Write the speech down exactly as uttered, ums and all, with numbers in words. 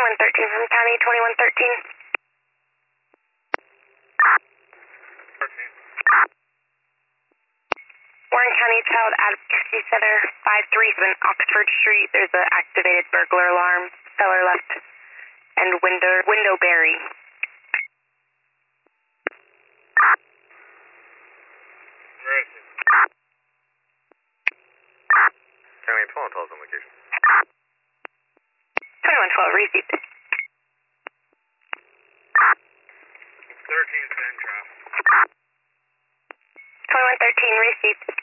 twenty-one thirteen from County, twenty-one thirteen. thirteen. Warren County Child Advocacy Center, five three seven Oxford Street. There's an activated burglar alarm, cellar left, and window window berry. Where is it? County twelve tells on location. twenty-one twelve, received. thirteen is in traffic. twenty-one thirteen, received.